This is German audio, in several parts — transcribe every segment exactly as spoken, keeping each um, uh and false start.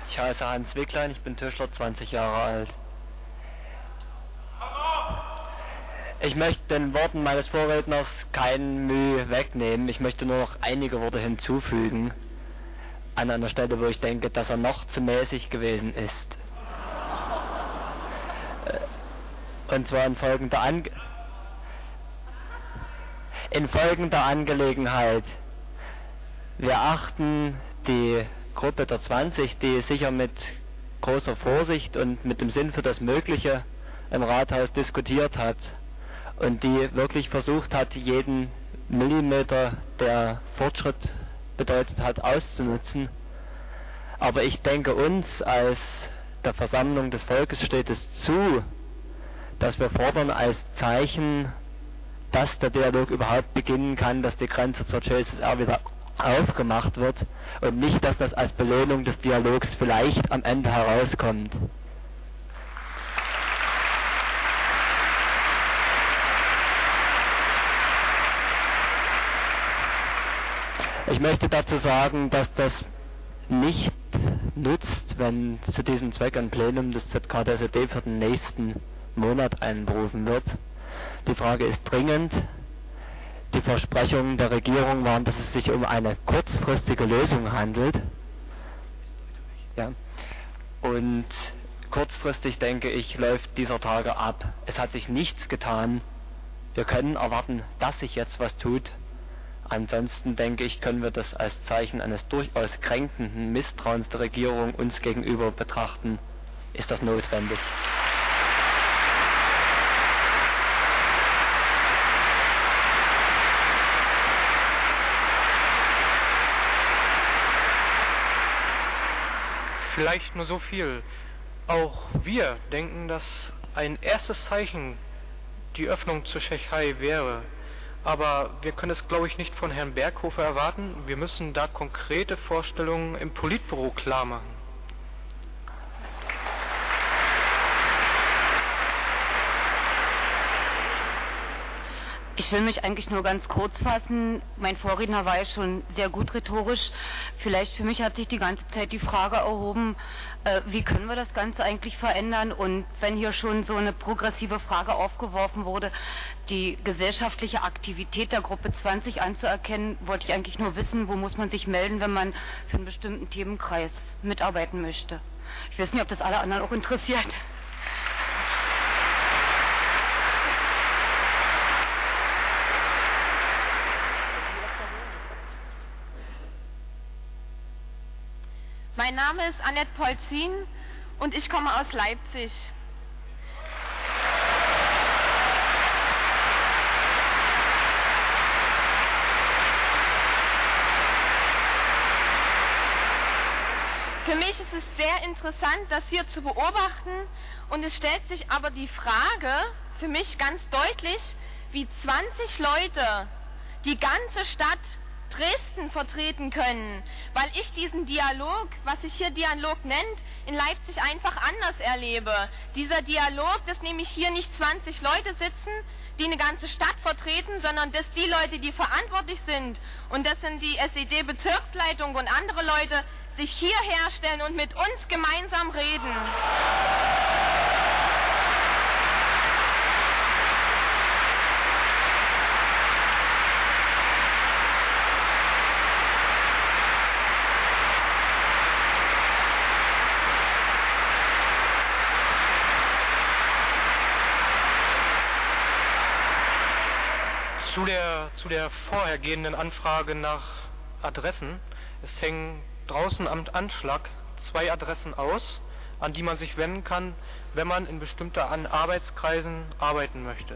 Ich heiße Hans Wicklein, ich bin Tischler, zwanzig Jahre alt. Ich möchte den Worten meines Vorredners kein Mühe wegnehmen. Ich möchte nur noch einige Worte hinzufügen. An einer Stelle, wo ich denke, dass er noch zu mäßig gewesen ist. Und zwar in folgender, Ange in folgender Angelegenheit. Wir achten die Gruppe der zwanzig, die sicher mit großer Vorsicht und mit dem Sinn für das Mögliche im Rathaus diskutiert hat und die wirklich versucht hat, jeden Millimeter, der Fortschritt bedeutet hat, auszunutzen. Aber ich denke, uns als der Versammlung des Volkes steht es zu, dass wir fordern als Zeichen, dass der Dialog überhaupt beginnen kann, dass die Grenze zur J S S R wieder aufgemacht wird und nicht, dass das als Belohnung des Dialogs vielleicht am Ende herauskommt. Ich möchte dazu sagen, dass das nicht nutzt, wenn zu diesem Zweck ein Plenum des Z K D S E D für den nächsten Monat einberufen wird. Die Frage ist dringend. Die Versprechungen der Regierung waren, dass es sich um eine kurzfristige Lösung handelt. Ja. Und kurzfristig, denke ich, läuft dieser Tage ab. Es hat sich nichts getan. Wir können erwarten, dass sich jetzt was tut. Ansonsten, denke ich, können wir das als Zeichen eines durchaus kränkenden Misstrauens der Regierung uns gegenüber betrachten. Ist das notwendig? Vielleicht nur so viel. Auch wir denken, dass ein erstes Zeichen die Öffnung zur Tschechei wäre. Aber wir können es, glaube ich, nicht von Herrn Berghofer erwarten. Wir müssen da konkrete Vorstellungen im Politbüro klar machen. Ich will mich eigentlich nur ganz kurz fassen. Mein Vorredner war ja schon sehr gut rhetorisch. Vielleicht für mich hat sich die ganze Zeit die Frage erhoben, äh, wie können wir das Ganze eigentlich verändern? Und wenn hier schon so eine progressive Frage aufgeworfen wurde, die gesellschaftliche Aktivität der Gruppe zwanzig anzuerkennen, wollte ich eigentlich nur wissen, wo muss man sich melden, wenn man für einen bestimmten Themenkreis mitarbeiten möchte. Ich weiß nicht, ob das alle anderen auch interessiert. Mein Name ist Annette Polzin und ich komme aus Leipzig. Für mich ist es sehr interessant, das hier zu beobachten, und es stellt sich aber die Frage für mich ganz deutlich, wie zwanzig Leute die ganze Stadt Dresden vertreten können, weil ich diesen Dialog, was sich hier Dialog nennt, in Leipzig einfach anders erlebe. Dieser Dialog, dass nämlich hier nicht zwanzig Leute sitzen, die eine ganze Stadt vertreten, sondern dass die Leute, die verantwortlich sind, und das sind die S E D-Bezirksleitung und andere Leute, sich hierher stellen und mit uns gemeinsam reden. Zu der, zu der vorhergehenden Anfrage nach Adressen. Es hängen draußen am Anschlag zwei Adressen aus, an die man sich wenden kann, wenn man in bestimmten Arbeitskreisen arbeiten möchte.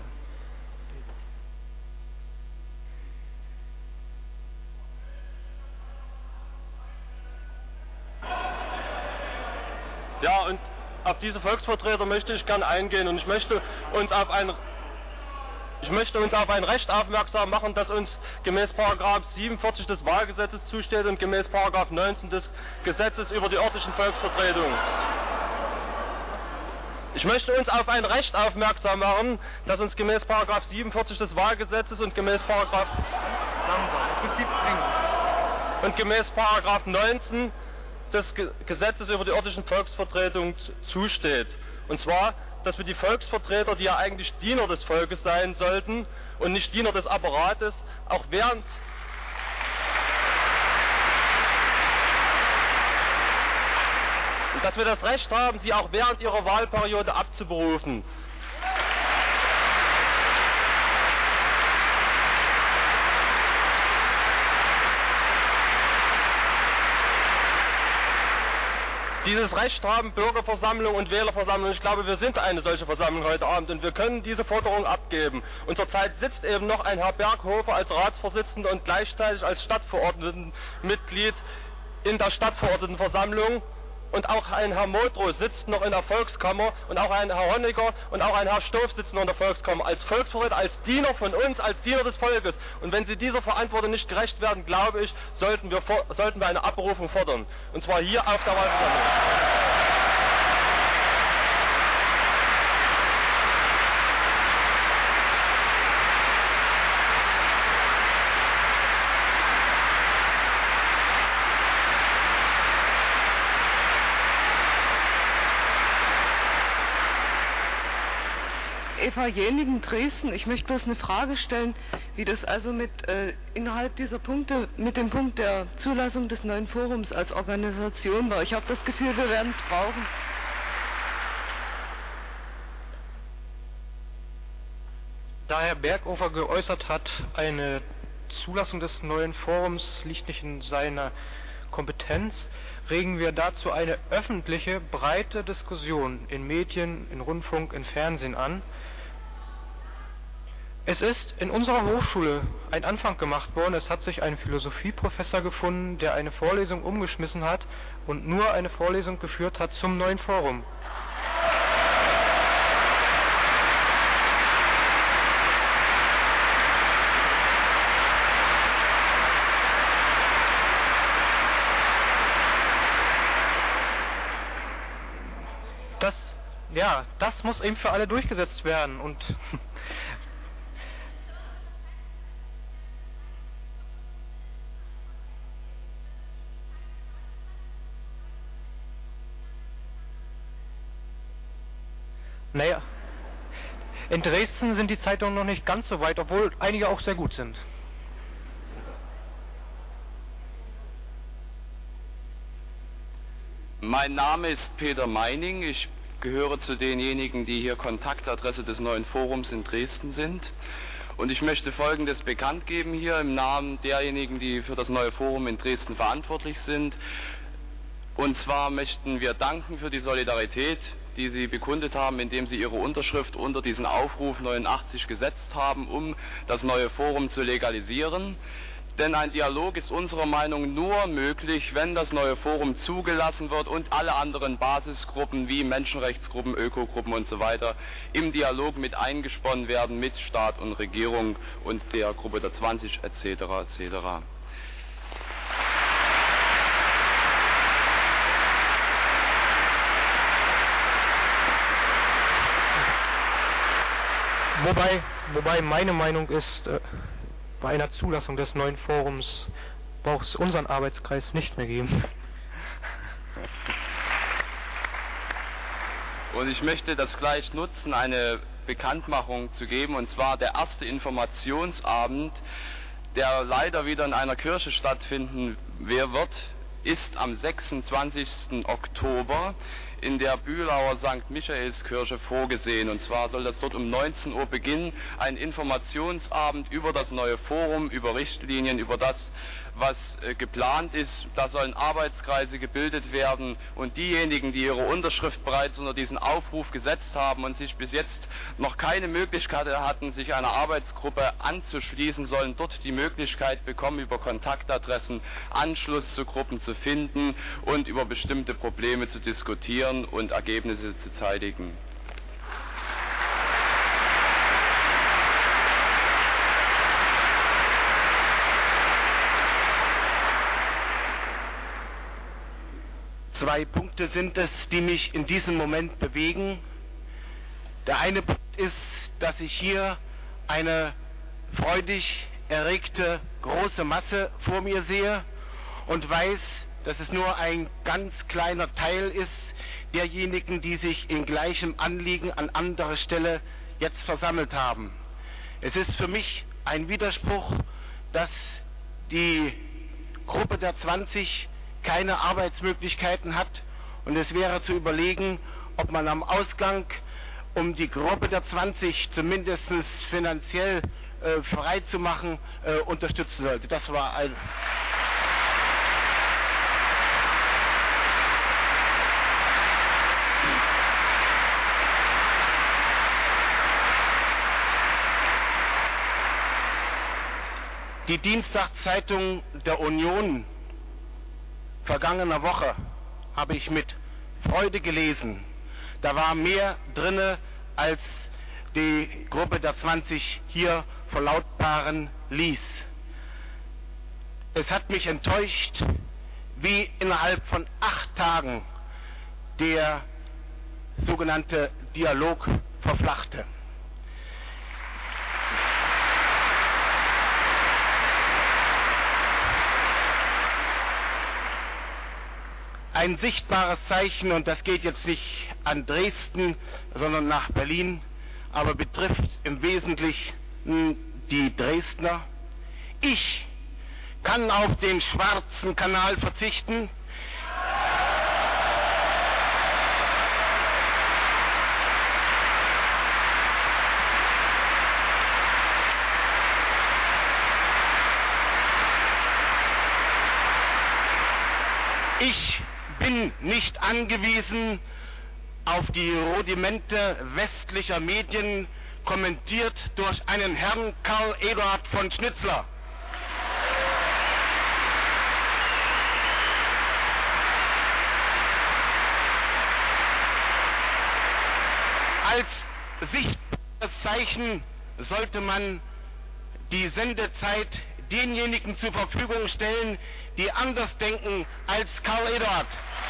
Ja, und auf diese Volksvertreter möchte ich gern eingehen, und ich möchte uns auf ein Ich möchte uns auf ein Recht aufmerksam machen, das uns gemäß Paragraph siebenundvierzig des Wahlgesetzes zusteht und gemäß Paragraph neunzehn des Gesetzes über die örtlichen Volksvertretungen. Ich möchte uns auf ein Recht aufmerksam machen, das uns gemäß Paragraph siebenundvierzig des Wahlgesetzes und gemäß Paragraph und gemäß Paragraph neunzehn des Gesetzes über die örtlichen Volksvertretungen zusteht. Und zwar, dass wir die Volksvertreter, die ja eigentlich Diener des Volkes sein sollten und nicht Diener des Apparates, auch während und dass wir das Recht haben, sie auch während ihrer Wahlperiode abzuberufen. Dieses Recht haben Bürgerversammlung und Wählerversammlung. Ich glaube, wir sind eine solche Versammlung heute Abend und wir können diese Forderung abgeben. Und zurzeit sitzt eben noch ein Herr Berghofer als Ratsvorsitzender und gleichzeitig als Stadtverordnetenmitglied in der Stadtverordnetenversammlung. Und auch ein Herr Modrow sitzt noch in der Volkskammer und auch ein Herr Honecker und auch ein Herr Stoff sitzt noch in der Volkskammer als Volksvertreter, als Diener von uns, als Diener des Volkes. Und wenn sie dieser Verantwortung nicht gerecht werden, glaube ich, sollten wir, sollten wir eine Abberufung fordern. Und zwar hier auf der Wahlversammlung. Eva Jenigen, Dresden. Ich möchte bloß eine Frage stellen, wie das also mit äh, innerhalb dieser Punkte mit dem Punkt der Zulassung des neuen Forums als Organisation war. Ich habe das Gefühl, wir werden es brauchen. Da Herr Berghofer geäußert hat, eine Zulassung des neuen Forums liegt nicht in seiner Kompetenz, regen wir dazu eine öffentliche, breite Diskussion in Medien, in Rundfunk, in Fernsehen an. Es ist in unserer Hochschule ein Anfang gemacht worden. Es hat sich ein Philosophieprofessor gefunden, der eine Vorlesung umgeschmissen hat und nur eine Vorlesung geführt hat zum neuen Forum. Das, ja, das muss eben für alle durchgesetzt werden und naja, in Dresden sind die Zeitungen noch nicht ganz so weit, obwohl einige auch sehr gut sind. Mein Name ist Peter Meining. Ich gehöre zu denjenigen, die hier Kontaktadresse des neuen Forums in Dresden sind. Und ich möchte Folgendes bekannt geben hier im Namen derjenigen, die für das neue Forum in Dresden verantwortlich sind. Und zwar möchten wir danken für die Solidarität, die Sie bekundet haben, indem Sie Ihre Unterschrift unter diesen Aufruf neunundachtzig gesetzt haben, um das neue Forum zu legalisieren. Denn ein Dialog ist unserer Meinung nach nur möglich, wenn das neue Forum zugelassen wird und alle anderen Basisgruppen wie Menschenrechtsgruppen, Ökogruppen und so weiter im Dialog mit eingesponnen werden mit Staat und Regierung und der Gruppe der zwanzig et cetera et cetera. Wobei, wobei meine Meinung ist, äh, bei einer Zulassung des neuen Forums braucht es unseren Arbeitskreis nicht mehr geben. Und ich möchte das gleich nutzen, eine Bekanntmachung zu geben, und zwar der erste Informationsabend, der leider wieder in einer Kirche stattfinden wird, ist am sechsundzwanzigsten Oktober in der Bülauer Sankt Michaelskirche vorgesehen. Und zwar soll das dort um neunzehn Uhr beginnen, ein Informationsabend über das neue Forum, über Richtlinien, über das, was äh, geplant ist. Da sollen Arbeitskreise gebildet werden und diejenigen, die ihre Unterschrift bereits unter diesen Aufruf gesetzt haben und sich bis jetzt noch keine Möglichkeit hatten, sich einer Arbeitsgruppe anzuschließen, sollen dort die Möglichkeit bekommen, über Kontaktadressen Anschluss zu Gruppen zu finden und über bestimmte Probleme zu diskutieren und Ergebnisse zu zeitigen. Zwei Punkte sind es, die mich in diesem Moment bewegen. Der eine Punkt ist, dass ich hier eine freudig erregte große Masse vor mir sehe und weiß, dass es nur ein ganz kleiner Teil ist derjenigen, die sich in gleichem Anliegen an anderer Stelle jetzt versammelt haben. Es ist für mich ein Widerspruch, dass die Gruppe der zwanzig keine Arbeitsmöglichkeiten hat, und es wäre zu überlegen, ob man am Ausgang, um die Gruppe der zwanzig zumindest finanziell äh, frei zu machen, äh, unterstützen sollte. Das war ein... Die Dienstagszeitung der Union vergangener Woche habe ich mit Freude gelesen. Da war mehr drinne, als die Gruppe der zwanzig hier verlautbaren ließ. Es hat mich enttäuscht, wie innerhalb von acht Tagen der sogenannte Dialog verflachte. Ein sichtbares Zeichen, und das geht jetzt nicht an Dresden, sondern nach Berlin, aber betrifft im Wesentlichen die Dresdner. Ich kann auf den Schwarzen Kanal verzichten. Ich bin nicht angewiesen auf die Rudimente westlicher Medien, kommentiert durch einen Herrn Karl Eduard von Schnitzler. Als sichtbares Zeichen sollte man die Sendezeit denjenigen zur Verfügung stellen, die anders denken als Karl Eduard.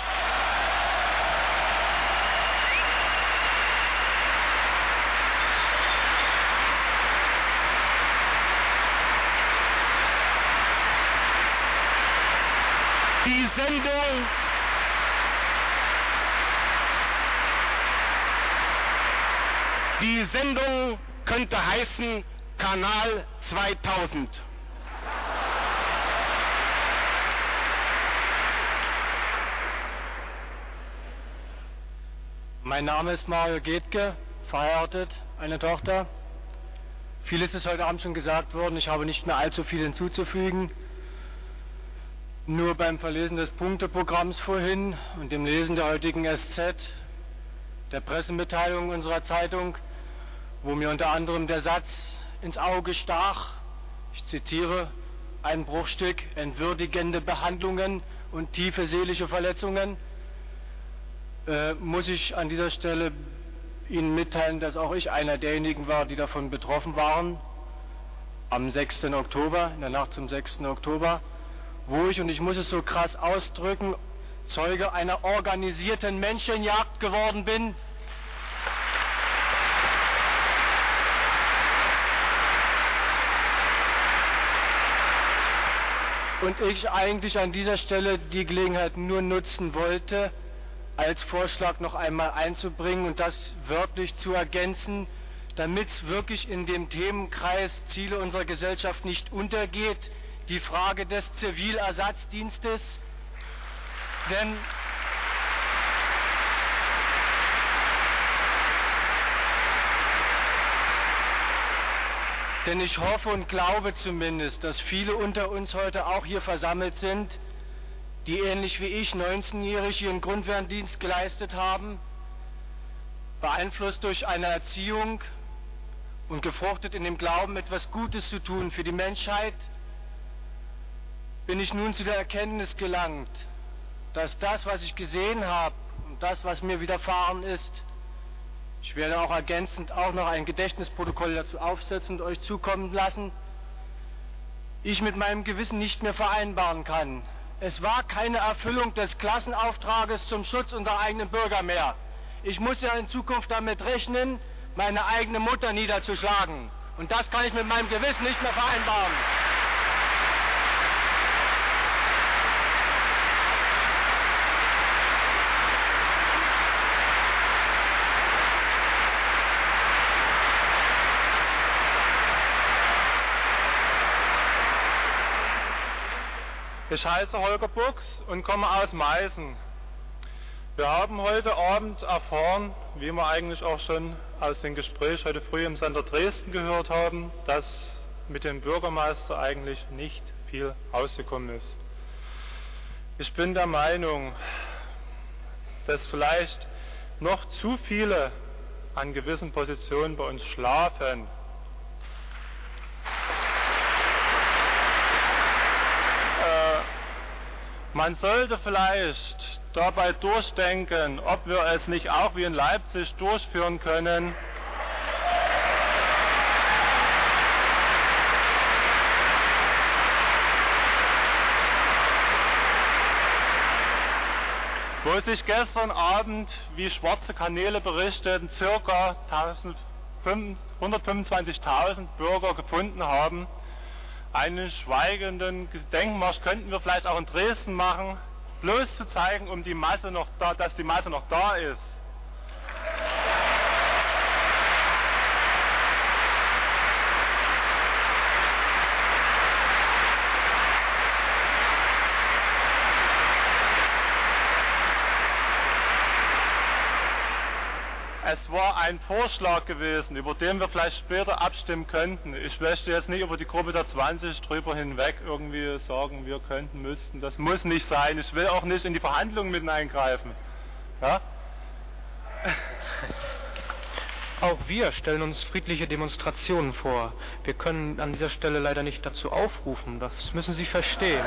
Die Sendung Die Sendung könnte heißen Kanal zweitausend. Mein Name ist Mario Getke, verheiratet, eine Tochter. Vieles ist heute Abend schon gesagt worden, ich habe nicht mehr allzu viel hinzuzufügen. Nur beim Verlesen des Punkteprogramms vorhin und dem Lesen der heutigen S Z, der Pressemitteilung unserer Zeitung, wo mir unter anderem der Satz ins Auge stach, ich zitiere, ein Bruchstück, entwürdigende Behandlungen und tiefe seelische Verletzungen, äh, muss ich an dieser Stelle Ihnen mitteilen, dass auch ich einer derjenigen war, die davon betroffen waren, am sechsten Oktober, in der Nacht zum sechsten Oktober, wo ich, und ich muss es so krass ausdrücken, Zeuge einer organisierten Menschenjagd geworden bin. Und ich eigentlich an dieser Stelle die Gelegenheit nur nutzen wollte, als Vorschlag noch einmal einzubringen und das wörtlich zu ergänzen, damit es wirklich in dem Themenkreis Ziele unserer Gesellschaft nicht untergeht, die Frage des Zivilersatzdienstes, denn denn ich hoffe und glaube zumindest, dass viele unter uns heute auch hier versammelt sind, die ähnlich wie ich neunzehnjährig ihren Grundwehrdienst geleistet haben, beeinflusst durch eine Erziehung und gefruchtet in dem Glauben, etwas Gutes zu tun für die Menschheit, bin ich nun zu der Erkenntnis gelangt, dass das, was ich gesehen habe und das, was mir widerfahren ist, ich werde auch ergänzend auch noch ein Gedächtnisprotokoll dazu aufsetzen und euch zukommen lassen, ich mit meinem Gewissen nicht mehr vereinbaren kann. Es war keine Erfüllung des Klassenauftrages zum Schutz unserer eigenen Bürger mehr. Ich muss ja in Zukunft damit rechnen, meine eigene Mutter niederzuschlagen. Und das kann ich mit meinem Gewissen nicht mehr vereinbaren. Ich heiße Holger Buchs und komme aus Meißen. Wir haben heute Abend erfahren, wie wir eigentlich auch schon aus dem Gespräch heute früh im Sender Dresden gehört haben, dass mit dem Bürgermeister eigentlich nicht viel rausgekommen ist. Ich bin der Meinung, dass vielleicht noch zu viele an gewissen Positionen bei uns schlafen. Man sollte vielleicht dabei durchdenken, ob wir es nicht auch wie in Leipzig durchführen können, wo sich gestern Abend, wie Schwarze Kanäle berichteten, ca. hundertfünfundzwanzigtausend Bürger gefunden haben. Einen schweigenden Gedenkmarsch könnten wir vielleicht auch in Dresden machen, bloß zu zeigen, um die Masse noch da, dass die Masse noch da ist. Es war ein Vorschlag gewesen, über den wir vielleicht später abstimmen könnten. Ich möchte jetzt nicht über die Gruppe der zwanzig drüber hinweg irgendwie sagen, wir könnten, müssten. Das muss nicht sein. Ich will auch nicht in die Verhandlungen mit eingreifen. Ja? Auch wir stellen uns friedliche Demonstrationen vor. Wir können an dieser Stelle leider nicht dazu aufrufen. Das müssen Sie verstehen.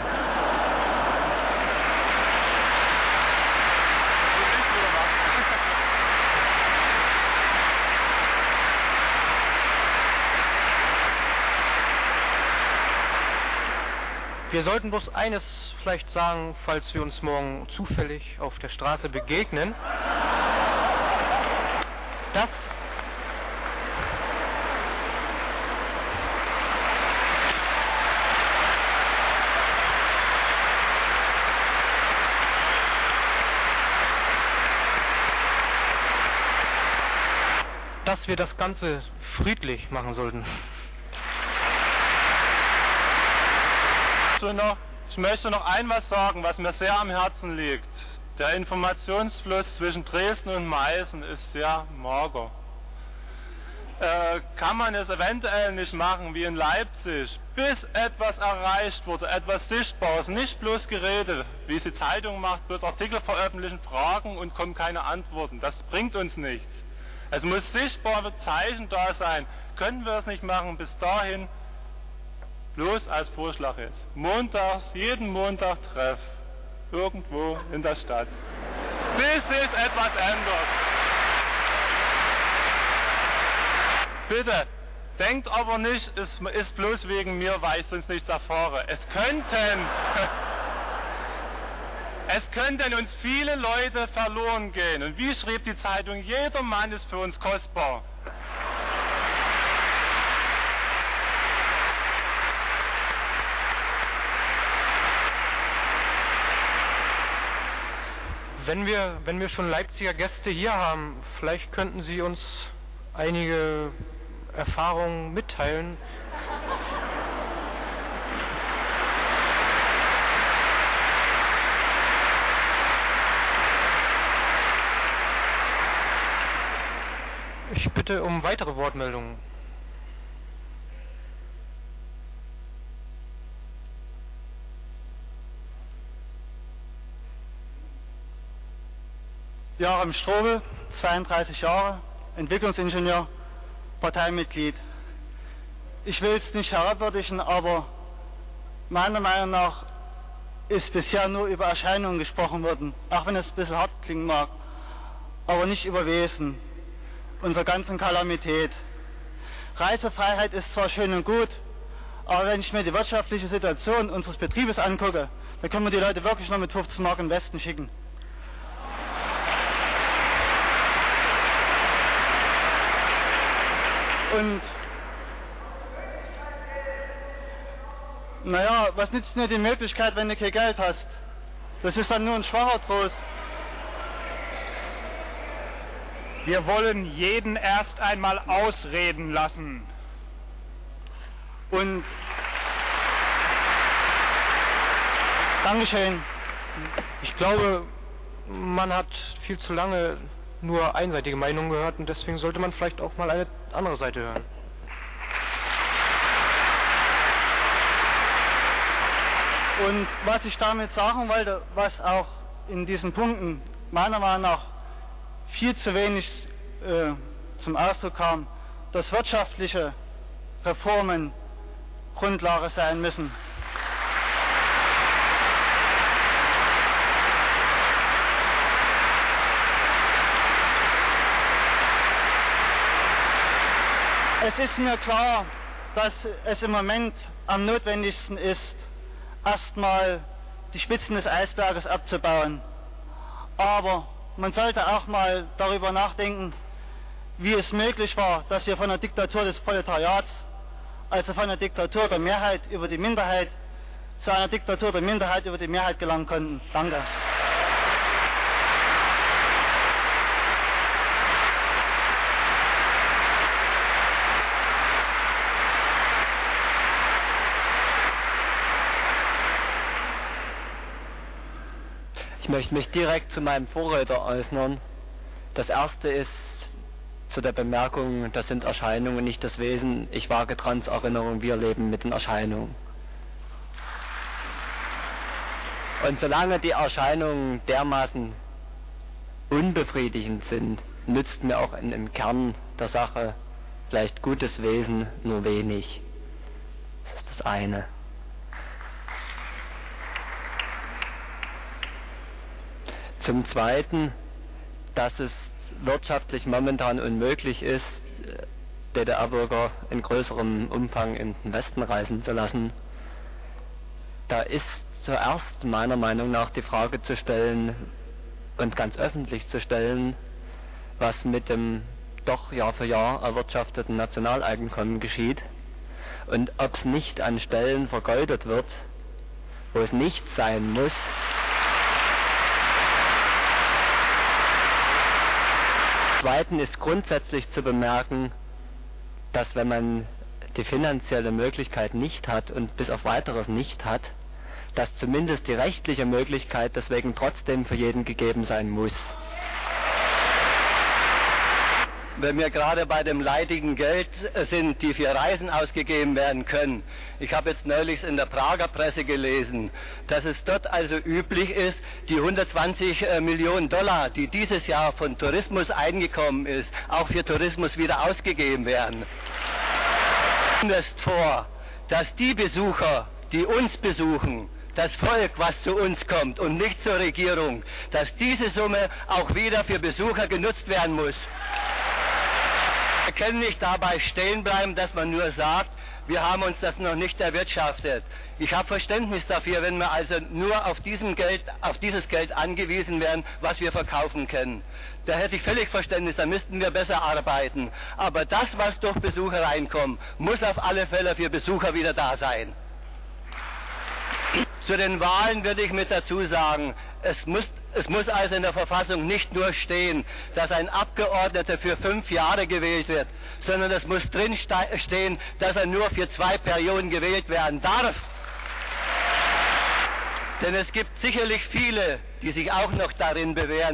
Wir sollten bloß eines vielleicht sagen, falls wir uns morgen zufällig auf der Straße begegnen, dass dass wir das Ganze friedlich machen sollten. Ich möchte noch ein was sagen, was mir sehr am Herzen liegt. Der Informationsfluss zwischen Dresden und Meißen ist sehr mager. Äh, kann man es eventuell nicht machen wie in Leipzig, bis etwas erreicht wurde, etwas Sichtbares, nicht bloß Gerede, wie es die Zeitung macht, bloß Artikel veröffentlichen, Fragen und kommen keine Antworten. Das bringt uns nichts. Es muss sichtbare Zeichen da sein. Können wir es nicht machen bis dahin? Bloß als Vorschlag jetzt. Montags, jeden Montag Treff. Irgendwo in der Stadt. Bis sich etwas ändert. Bitte, denkt aber nicht, es ist bloß wegen mir, weil ich sonst nichts erfahre. Es könnten, es könnten uns viele Leute verloren gehen. Und wie schrieb die Zeitung, jeder Mann ist für uns kostbar. Wenn wir, wenn wir schon Leipziger Gäste hier haben, vielleicht könnten Sie uns einige Erfahrungen mitteilen. Ich bitte um weitere Wortmeldungen. Joachim Strobel, zweiunddreißig Jahre, Entwicklungsingenieur, Parteimitglied. Ich will es nicht herabwürdigen, aber meiner Meinung nach ist bisher nur über Erscheinungen gesprochen worden, auch wenn es ein bisschen hart klingen mag, aber nicht über Wesen unserer ganzen Kalamität. Reisefreiheit ist zwar schön und gut, aber wenn ich mir die wirtschaftliche Situation unseres Betriebes angucke, dann können wir die Leute wirklich noch mit fünfzehn Mark in den Westen schicken. Und naja, was nützt dir die Möglichkeit, wenn du kein Geld hast? Das ist dann nur ein schwacher Trost. Wir wollen jeden erst einmal ausreden lassen. Und Dankeschön. Ich glaube, man hat viel zu lange nur einseitige Meinungen gehört und deswegen sollte man vielleicht auch mal eine andere Seite hören. Und was ich damit sagen wollte, was auch in diesen Punkten meiner Meinung nach viel zu wenig äh, zum Ausdruck kam, dass wirtschaftliche Reformen Grundlage sein müssen. Es ist mir klar, dass es im Moment am notwendigsten ist, erstmal die Spitzen des Eisberges abzubauen. Aber man sollte auch mal darüber nachdenken, wie es möglich war, dass wir von der Diktatur des Proletariats, also von der Diktatur der Mehrheit über die Minderheit, zu einer Diktatur der Minderheit über die Mehrheit gelangen konnten. Danke. Ich möchte mich direkt zu meinem Vorredner äußern. Das erste ist zu der Bemerkung, das sind Erscheinungen, nicht das Wesen. Ich wage Transerinnerung, wir leben mit den Erscheinungen. Und solange die Erscheinungen dermaßen unbefriedigend sind, nützt mir auch in, im Kern der Sache vielleicht gutes Wesen nur wenig. Das ist das eine. Zum Zweiten, dass es wirtschaftlich momentan unmöglich ist, D D R-Bürger in größerem Umfang in den Westen reisen zu lassen. Da ist zuerst meiner Meinung nach die Frage zu stellen und ganz öffentlich zu stellen, was mit dem doch Jahr für Jahr erwirtschafteten Nationaleinkommen geschieht und ob es nicht an Stellen vergeudet wird, wo es nicht sein muss. Zweitens ist grundsätzlich zu bemerken, dass wenn man die finanzielle Möglichkeit nicht hat und bis auf weiteres nicht hat, dass zumindest die rechtliche Möglichkeit deswegen trotzdem für jeden gegeben sein muss. Wenn wir gerade bei dem leidigen Geld sind, die für Reisen ausgegeben werden können. Ich habe jetzt neulich in der Prager Presse gelesen, dass es dort also üblich ist, die hundertzwanzig Millionen Dollar, die dieses Jahr von Tourismus eingekommen ist, auch für Tourismus wieder ausgegeben werden. Zumindest vor, dass die Besucher, die uns besuchen, das Volk, was zu uns kommt und nicht zur Regierung, dass diese Summe auch wieder für Besucher genutzt werden muss. Wir können nicht dabei stehen bleiben, dass man nur sagt, wir haben uns das noch nicht erwirtschaftet. Ich habe Verständnis dafür, wenn wir also nur auf diesem Geld, auf dieses Geld angewiesen werden, was wir verkaufen können. Da hätte ich völlig Verständnis, da müssten wir besser arbeiten. Aber das, was durch Besucher reinkommt, muss auf alle Fälle für Besucher wieder da sein. Zu den Wahlen würde ich mit dazu sagen, es muss, es muss also in der Verfassung nicht nur stehen, dass ein Abgeordneter für fünf Jahre gewählt wird, sondern es muss drin stehen, dass er nur für zwei Perioden gewählt werden darf. Denn es gibt sicherlich viele, die sich auch noch darin bewähren.